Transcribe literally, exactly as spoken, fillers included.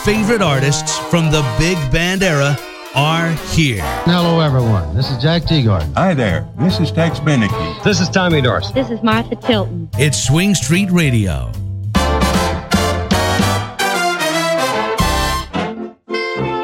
favorite artists from the big band era are here. Hello, everyone. This is Jack Teagarden. Hi there. This is Tex Beneke. This is Tommy Dorsey. This is Martha Tilton. It's Swing Street Radio.